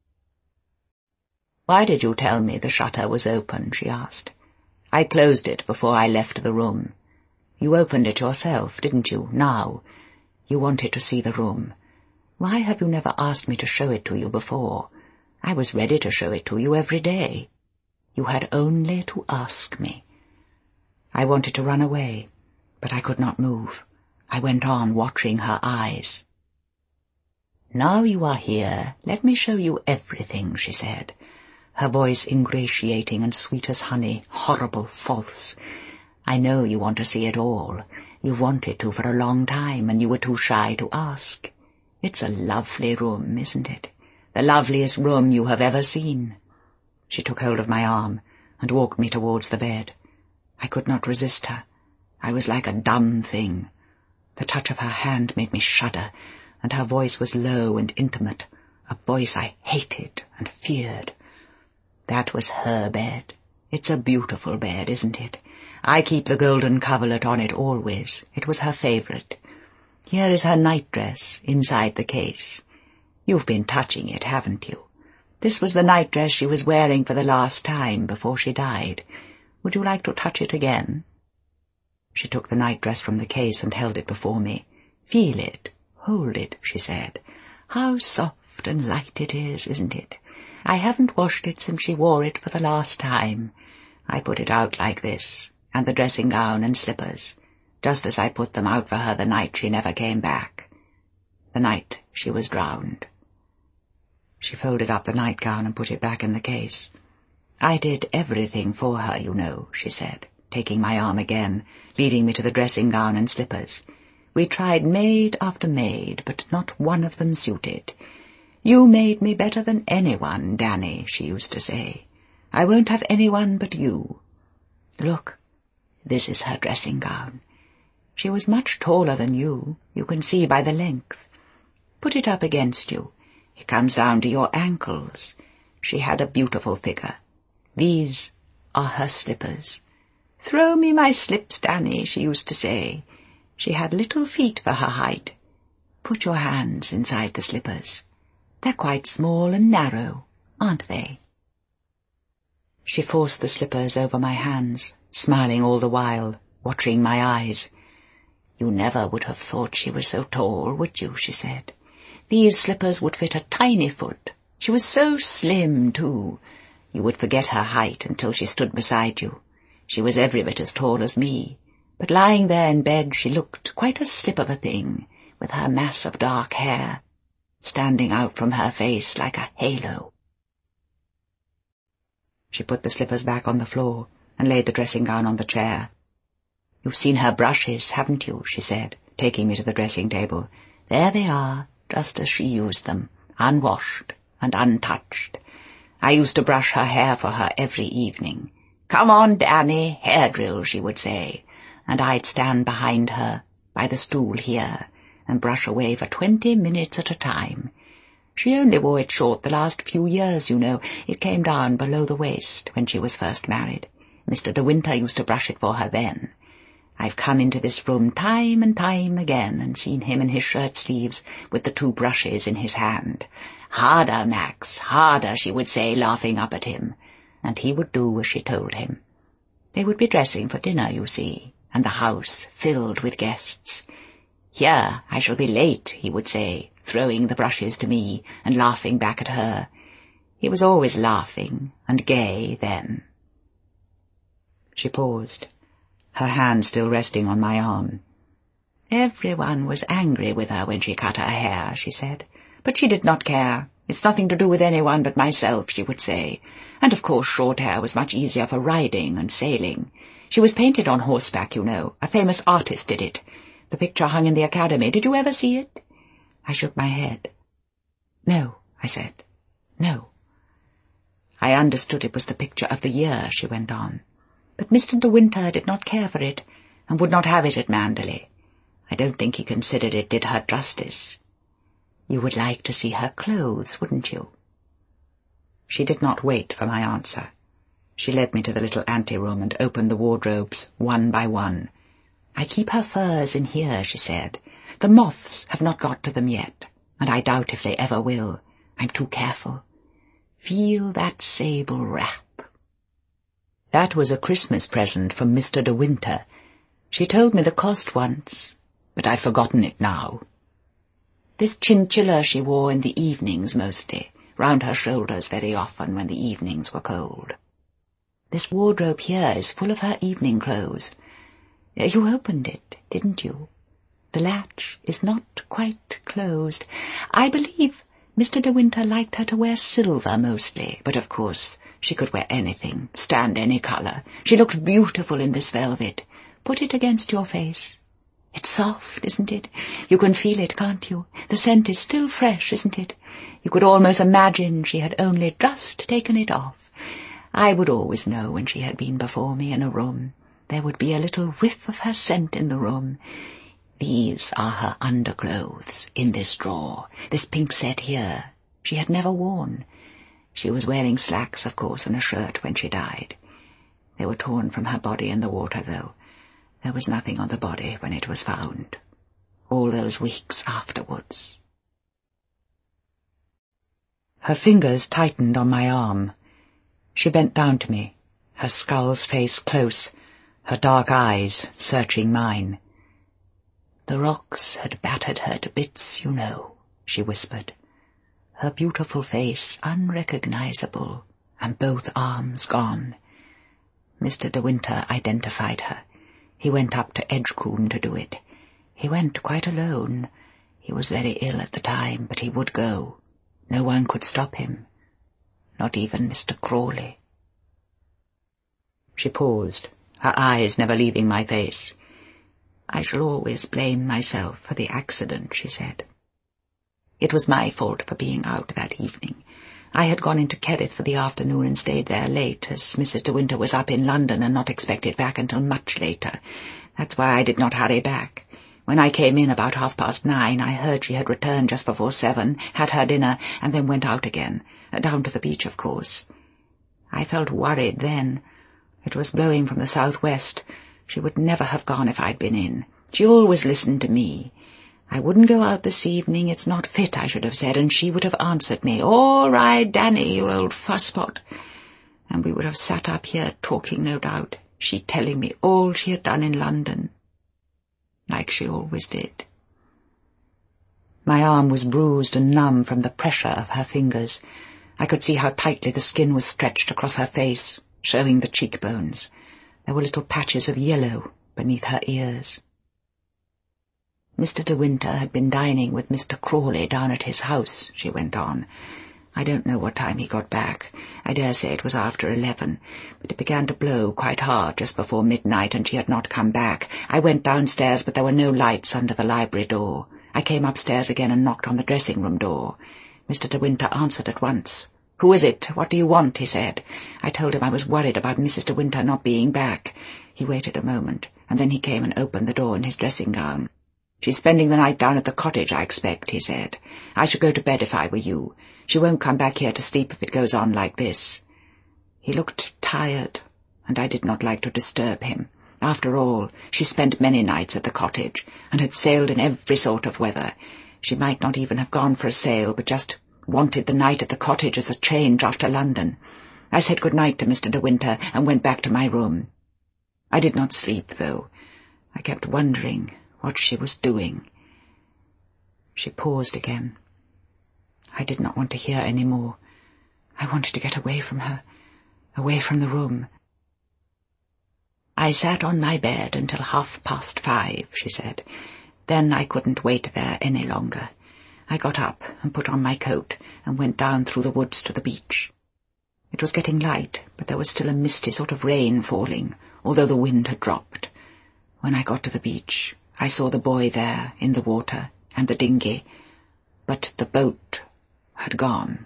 "Why did you tell me the shutter was open?" she asked. "I closed it before I left the room. You opened it yourself, didn't you, now? You wanted to see the room. Why have you never asked me to show it to you before? I was ready to show it to you every day. You had only to ask me. I wanted to run away, but I could not move. I went on watching her eyes. Now you are here, let me show you everything, she said, her voice ingratiating and sweet as honey, horrible, false. I know you want to see it all. You've wanted to for a long time, and you were too shy to ask. It's a lovely room, isn't it? The loveliest room you have ever seen. She took hold of my arm and walked me towards the bed. I could not resist her. I was like a dumb thing. The touch of her hand made me shudder, and her voice was low and intimate, a voice I hated and feared. That was her bed. It's a beautiful bed, isn't it? I keep the golden coverlet on it always. It was her favourite. Here is her nightdress inside the case. You've been touching it, haven't you? This was the nightdress she was wearing for the last time before she died. Would you like to touch it again? She took the nightdress from the case and held it before me. Feel it. Hold it, she said. How soft and light it is, isn't it? I haven't washed it since she wore it for the last time. I put it out like this, and the dressing gown and slippers, just as I put them out for her the night she never came back. The night she was drowned. She folded up the nightgown and put it back in the case. I did everything for her, you know, she said, taking my arm again, leading me to the dressing gown and slippers. We tried maid after maid, but not one of them suited. You made me better than anyone, Danny, she used to say. I won't have anyone but you. Look, this is her dressing gown. She was much taller than you, you can see by the length. Put it up against you. It comes down to your ankles. She had a beautiful figure. These are her slippers. Throw me my slips, Danny, she used to say. She had little feet for her height. Put your hands inside the slippers. They're quite small and narrow, aren't they? She forced the slippers over my hands, smiling all the while, watching my eyes. You never would have thought she was so tall, would you, she said. These slippers would fit a tiny foot. She was so slim, too. You would forget her height until she stood beside you. She was every bit as tall as me, but lying there in bed she looked quite a slip of a thing, with her mass of dark hair, standing out from her face like a halo. She put the slippers back on the floor and laid the dressing gown on the chair. You've seen her brushes, haven't you, she said, taking me to the dressing table. There they are, just as she used them, unwashed and untouched. I used to brush her hair for her every evening. Come on, Danny, hair drill, she would say, and I'd stand behind her, by the stool here, and brush away for twenty minutes at a time. She only wore it short the last few years, you know. It came down below the waist when she was first married. Mister De Winter used to brush it for her then. I've come into this room time and time again and seen him in his shirt sleeves with the two brushes in his hand. Harder, Max, harder, she would say, laughing up at him, and he would do as she told him. They would be dressing for dinner, you see, and the house filled with guests. Here, I shall be late, he would say, throwing the brushes to me and laughing back at her. He was always laughing and gay then. She paused, her hand still resting on my arm. Everyone was angry with her when she cut her hair, she said, but she did not care. It's nothing to do with anyone but myself, she would say, and of course short hair was much easier for riding and sailing. She was painted on horseback, you know. A famous artist did it. The picture hung in the Academy. Did you ever see it? I shook my head. No, I said. No. I understood it was the picture of the year, she went on. But Mister De Winter did not care for it, and would not have it at Manderley. I don't think he considered it did her justice. You would like to see her clothes, wouldn't you? She did not wait for my answer. She led me to the little ante-room and opened the wardrobes one by one. I keep her furs in here, she said. The moths have not got to them yet, and I doubt if they ever will. I'm too careful. Feel that sable wrap. That was a Christmas present from Mister De Winter. She told me the cost once, but I've forgotten it now. This chinchilla she wore in the evenings mostly, round her shoulders very often when the evenings were cold. This wardrobe here is full of her evening clothes. You opened it, didn't you? The latch is not quite closed. I believe Mister De Winter liked her to wear silver mostly, but of course she could wear anything, stand any colour. She looked beautiful in this velvet. Put it against your face. It's soft, isn't it? You can feel it, can't you? The scent is still fresh, isn't it? You could almost imagine she had only just taken it off. I would always know when she had been before me in a room. There would be a little whiff of her scent in the room. These are her underclothes in this drawer, this pink set here. She had never worn. She was wearing slacks, of course, and a shirt when she died. They were torn from her body in the water, though. There was nothing on the body when it was found. All those weeks afterwards. Her fingers tightened on my arm. She bent down to me, her skull's face close, her dark eyes searching mine. The rocks had battered her to bits, you know, she whispered. Her beautiful face unrecognizable, and both arms gone. Mister De Winter identified her. He went up to Edgecombe to do it. He went quite alone. He was very ill at the time, but he would go. No one could stop him. Not even Mister Crawley. She paused, her eyes never leaving my face. I shall always blame myself for the accident, she said. It was my fault for being out that evening. I had gone into Kerrith for the afternoon and stayed there late, as Missus De Winter was up in London and not expected back until much later. That's why I did not hurry back. When I came in about half past nine, I heard she had returned just before seven, had her dinner, and then went out again, down to the beach, of course. I felt worried then. It was blowing from the southwest. She would never have gone if I'd been in. She always listened to me. I wouldn't go out this evening, it's not fit, I should have said, and she would have answered me, all right, Danny, you old fusspot. And we would have sat up here talking, no doubt, she telling me all she had done in London, like she always did. My arm was bruised and numb from the pressure of her fingers. I could see how tightly the skin was stretched across her face, showing the cheekbones. There were little patches of yellow beneath her ears. Mister De Winter had been dining with Mister Crawley down at his house, she went on. I don't know what time he got back. I dare say it was after eleven, but it began to blow quite hard just before midnight, and she had not come back. I went downstairs, but there were no lights under the library door. I came upstairs again and knocked on the dressing-room door. Mister De Winter answered at once. "Who is it? What do you want?" he said. I told him I was worried about Missus De Winter not being back. He waited a moment, and then he came and opened the door in his dressing-gown. "She's spending the night down at the cottage, I expect," he said. "I should go to bed if I were you. She won't come back here to sleep if it goes on like this." He looked tired, and I did not like to disturb him. After all, she spent many nights at the cottage, and had sailed in every sort of weather. She might not even have gone for a sail, but just wanted the night at the cottage as a change after London. I said good night to Mister De Winter and went back to my room. I did not sleep, though. I kept wondering what she was doing. She paused again. I did not want to hear any more. I wanted to get away from her, away from the room. "I sat on my bed until half past five," she said. "Then I couldn't wait there any longer. I got up and put on my coat and went down through the woods to the beach. It was getting light, but there was still a misty sort of rain falling, although the wind had dropped. When I got to the beach, I saw the boy there in the water and the dinghy, but the boat had gone.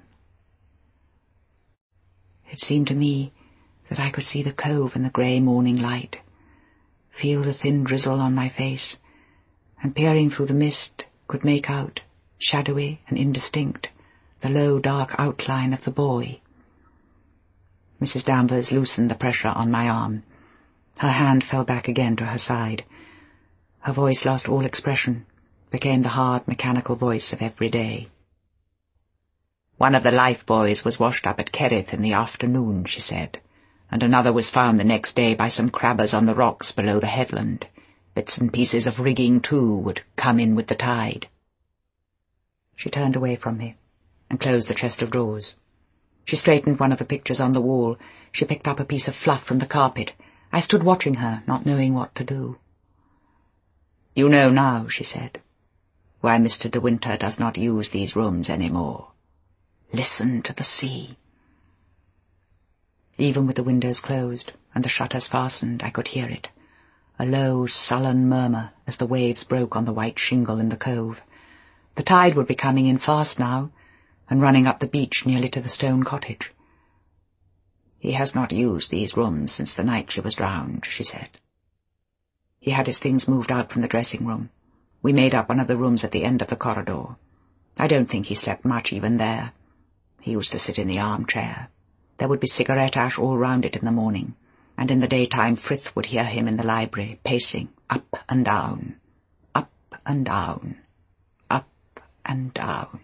It seemed to me that I could see the cove in the grey morning light, feel the thin drizzle on my face, and peering through the mist could make out, shadowy and indistinct, the low dark outline of the boy. Missus Danvers loosened the pressure on my arm. Her hand fell back again to her side. Her voice lost all expression, became the hard mechanical voice of every day. "One of the life buoys was washed up at Kerrith in the afternoon," she said, "and another was found the next day by some crabbers on the rocks below the headland. Bits and pieces of rigging, too, would come in with the tide." She turned away from me and closed the chest of drawers. She straightened one of the pictures on the wall. She picked up a piece of fluff from the carpet. I stood watching her, not knowing what to do. "You know now," she said, "why Mister De Winter does not use these rooms any more. Listen to the sea." Even with the windows closed and the shutters fastened, I could hear it, a low, sullen murmur as the waves broke on the white shingle in the cove. The tide would be coming in fast now, and running up the beach nearly to the stone cottage. "He has not used these rooms since the night she was drowned," she said. He had his things moved out from the dressing-room. We made up one of the rooms at the end of the corridor. I don't think he slept much even there. He used to sit in the armchair. There would be cigarette ash all round it in the morning, and in the daytime Frith would hear him in the library, pacing up and down, up and down, up and down.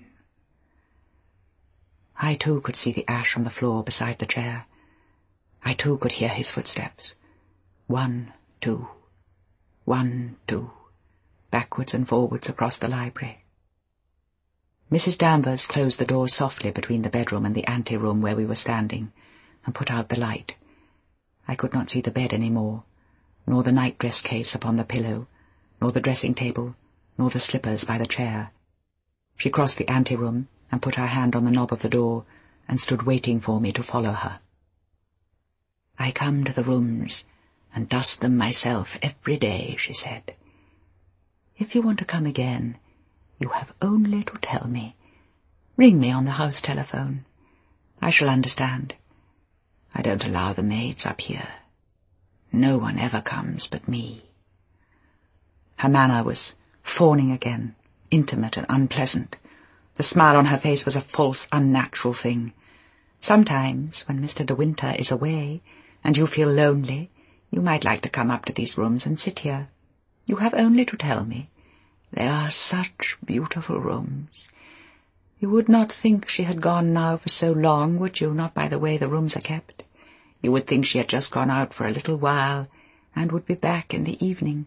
I too could see the ash on the floor beside the chair. I too could hear his footsteps. One, two, one, two, backwards and forwards across the library. Missus Danvers closed the door softly between the bedroom and the ante-room where we were standing, and put out the light. I could not see the bed any more, nor the night-dress case upon the pillow, nor the dressing-table, nor the slippers by the chair. She crossed the ante-room and put her hand on the knob of the door, and stood waiting for me to follow her. "I come to the rooms and dust them myself every day," she said. "If you want to come again, you have only to tell me. Ring me on the house telephone. I shall understand. I don't allow the maids up here. No one ever comes but me." Her manner was fawning again, intimate and unpleasant. The smile on her face was a false, unnatural thing. "Sometimes, when Mister De Winter is away, and you feel lonely, you might like to come up to these rooms and sit here. You have only to tell me. They are such beautiful rooms. You would not think she had gone now for so long, would you, not by the way the rooms are kept? You would think she had just gone out for a little while, and would be back in the evening."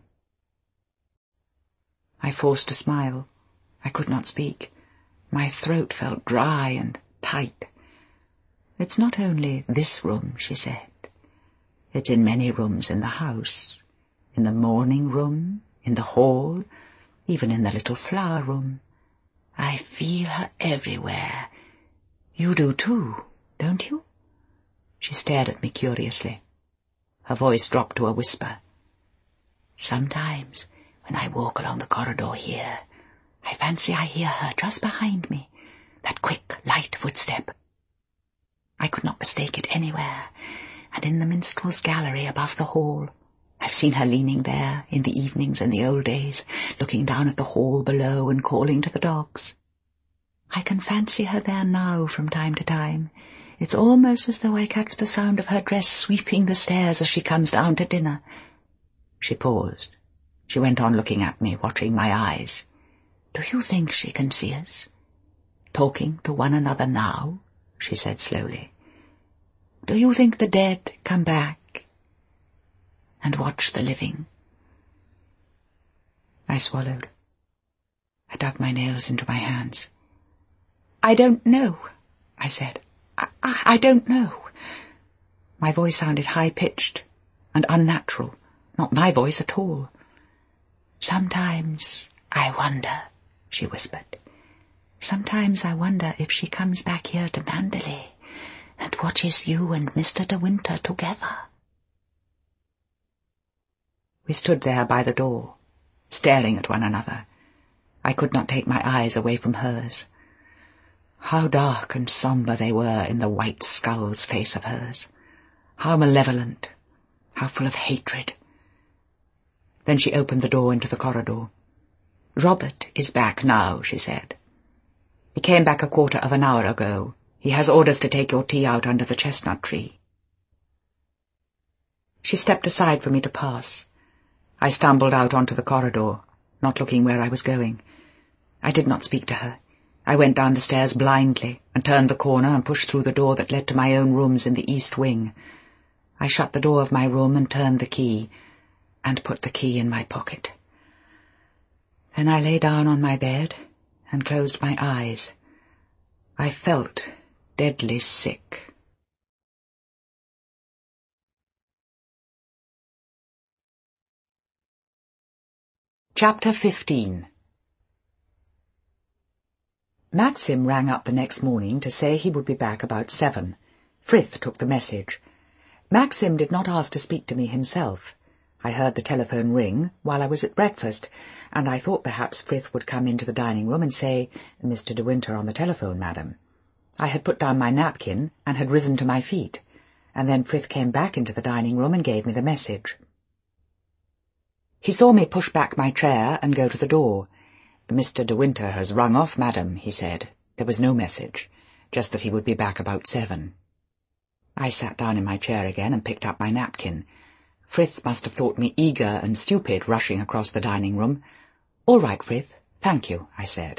I forced a smile. I could not speak. My throat felt dry and tight. "It's not only this room," she said. "It's in many rooms in the house. In the morning room, in the hall, even in the little flower room. I feel her everywhere. You do too, don't you?" She stared at me curiously. Her voice dropped to a whisper. "Sometimes, when I walk along the corridor here, I fancy I hear her just behind me, that quick, light footstep. I could not mistake it anywhere, and in the minstrel's gallery above the hall. I've seen her leaning there in the evenings in the old days, looking down at the hall below and calling to the dogs. I can fancy her there now from time to time. It's almost as though I catch the sound of her dress sweeping the stairs as she comes down to dinner." She paused. She went on looking at me, watching my eyes. "Do you think she can see us? Talking to one another now?" she said slowly. "Do you think the dead come back and watch the living?" I swallowed. I dug my nails into my hands. "I don't know," I said. I, I, I don't know." My voice sounded high-pitched and unnatural, not my voice at all. "Sometimes I wonder," she whispered. "Sometimes I wonder if she comes back here to Manderley and watches you and Mister De Winter together." We stood there by the door, staring at one another. I could not take my eyes away from hers. How dark and sombre they were in the white skull's face of hers. How malevolent, how full of hatred. Then she opened the door into the corridor. "Robert is back now," she said. "He came back a quarter of an hour ago. He has orders to take your tea out under the chestnut tree." She stepped aside for me to pass. I stumbled out onto the corridor, not looking where I was going. I did not speak to her. I went down the stairs blindly and turned the corner and pushed through the door that led to my own rooms in the east wing. I shut the door of my room and turned the key, and put the key in my pocket. Then I lay down on my bed and closed my eyes. I felt deadly sick. Chapter fifteen. Maxim rang up the next morning to say he would be back about seven. Frith took the message. Maxim did not ask to speak to me himself. I heard the telephone ring while I was at breakfast, and I thought perhaps Frith would come into the dining-room and say, "Mister De Winter on the telephone, madam." I had put down my napkin and had risen to my feet, and then Frith came back into the dining-room and gave me the message. He saw me push back my chair and go to the door. "Mister De Winter has rung off, madam," he said. There was no message, just that he would be back about seven. I sat down in my chair again and picked up my napkin. Frith must have thought me eager and stupid, rushing across the dining-room. "All right, Frith, thank you," I said.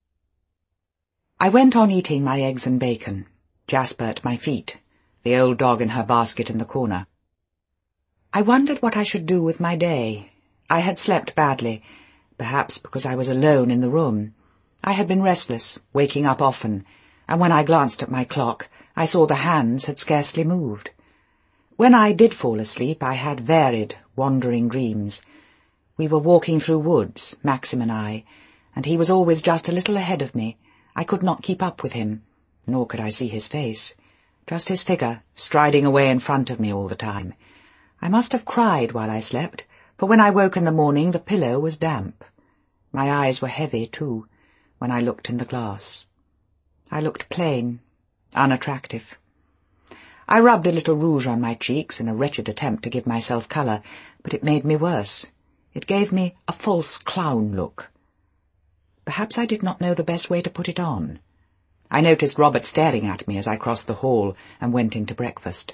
I went on eating my eggs and bacon, Jasper at my feet, the old dog in her basket in the corner. I wondered what I should do with my day. I had slept badly, perhaps because I was alone in the room. I had been restless, waking up often, and when I glanced at my clock, I saw the hands had scarcely moved. When I did fall asleep, I had varied, wandering dreams. We were walking through woods, Maxim and I, and he was always just a little ahead of me. I could not keep up with him, nor could I see his face, just his figure, striding away in front of me all the time. I must have cried while I slept, for when I woke in the morning the pillow was damp. My eyes were heavy, too, when I looked in the glass. I looked plain, unattractive. I rubbed a little rouge on my cheeks in a wretched attempt to give myself colour, but it made me worse. It gave me a false clown look. Perhaps I did not know the best way to put it on. I noticed Robert staring at me as I crossed the hall and went into breakfast.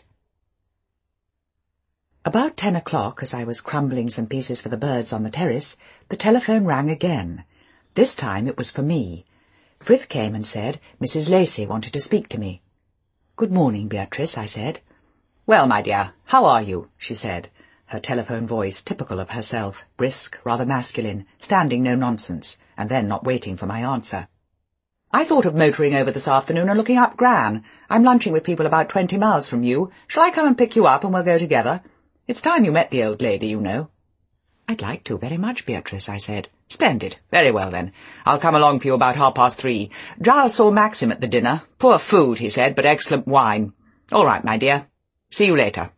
About ten o'clock, as I was crumbling some pieces for the birds on the terrace, the telephone rang again. This time it was for me. Frith came and said Missus Lacey wanted to speak to me. "Good morning, Beatrice," I said. "Well, my dear, how are you?" she said, her telephone voice typical of herself, brisk, rather masculine, standing no nonsense, and then not waiting for my answer. "I thought of motoring over this afternoon and looking up Gran. I'm lunching with people about twenty miles from you. Shall I come and pick you up and we'll go together? It's time you met the old lady, you know." "I'd like to very much, Beatrice," I said. "Splendid. Very well, then. I'll come along for you about half past three. Giles saw Maxim at the dinner. Poor food, he said, but excellent wine. All right, my dear. See you later."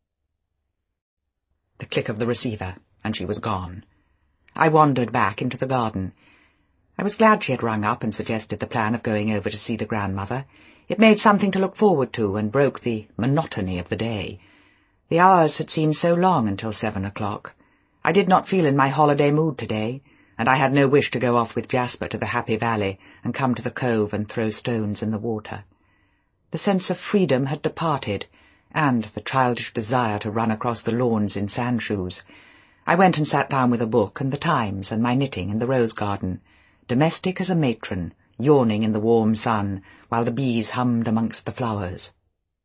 The click of the receiver, and she was gone. I wandered back into the garden. I was glad she had rung up and suggested the plan of going over to see the grandmother. It made something to look forward to and broke the monotony of the day. The hours had seemed so long until seven o'clock. I did not feel in my holiday mood today, and I had no wish to go off with Jasper to the Happy Valley and come to the cove and throw stones in the water. The sense of freedom had departed, and the childish desire to run across the lawns in sandshoes. I went and sat down with a book and the Times and my knitting in the rose garden, domestic as a matron, yawning in the warm sun, while the bees hummed amongst the flowers.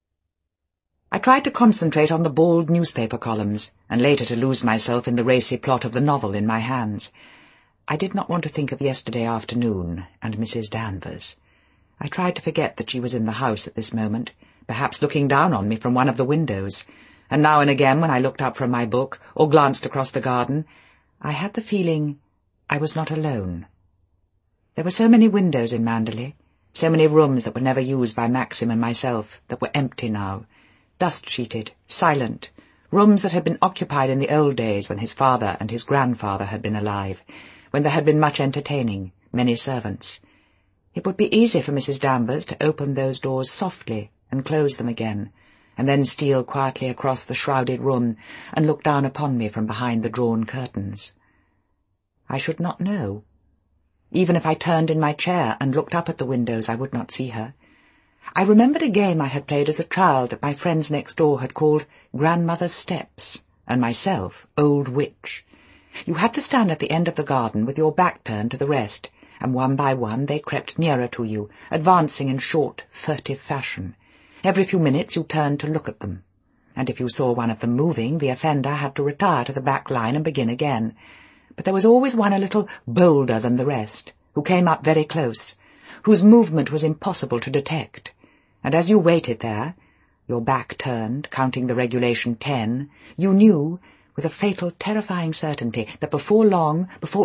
I tried to concentrate on the bald newspaper columns, and later to lose myself in the racy plot of the novel in my hands. I did not want to think of yesterday afternoon and Missus Danvers. I tried to forget that she was in the house at this moment, perhaps looking down on me from one of the windows, and now and again when I looked up from my book or glanced across the garden, I had the feeling I was not alone. There were so many windows in Manderley, so many rooms that were never used by Maxim and myself, that were empty now, dust-sheeted, silent, rooms that had been occupied in the old days when his father and his grandfather had been alive, when there had been much entertaining, many servants. It would be easy for Missus Danvers to open those doors softly and close them again, and then steal quietly across the shrouded room and look down upon me from behind the drawn curtains. I should not know. Even if I turned in my chair and looked up at the windows, I would not see her. I remembered a game I had played as a child that my friends next door had called Grandmother's Steps, and myself Old Witch. You had to stand at the end of the garden with your back turned to the rest, and one by one they crept nearer to you, advancing in short, furtive fashion. Every few minutes you turned to look at them, and if you saw one of them moving, the offender had to retire to the back line and begin again. But there was always one a little bolder than the rest, who came up very close, whose movement was impossible to detect. And as you waited there, your back turned, counting the regulation ten, you knew, with a fatal, terrifying certainty, that before long, before